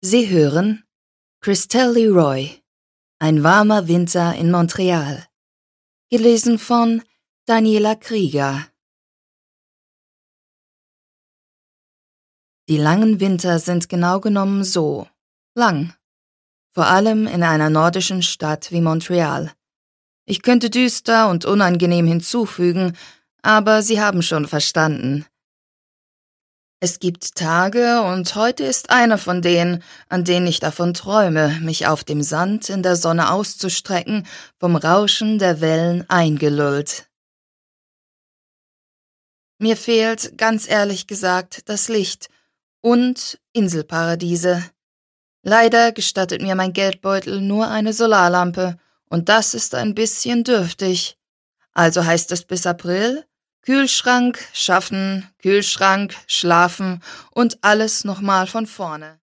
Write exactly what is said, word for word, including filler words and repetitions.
Sie hören Christelle Leroy, Ein warmer Winter in Montreal. Gelesen von Daniela Krieger. Die langen Winter sind genau genommen so lang. Vor allem in einer nordischen Stadt wie Montreal. Ich könnte düster und unangenehm hinzufügen, aber Sie haben schon verstanden. Es gibt Tage, und heute ist einer von denen, an denen ich davon träume, mich auf dem Sand in der Sonne auszustrecken, vom Rauschen der Wellen eingelullt. Mir fehlt, ganz ehrlich gesagt, das Licht und Inselparadiese. Leider gestattet mir mein Geldbeutel nur eine Solarlampe, und das ist ein bisschen dürftig. Also heißt es bis April: Kühlschrank, schaffen, Kühlschrank, schlafen und alles nochmal von vorne.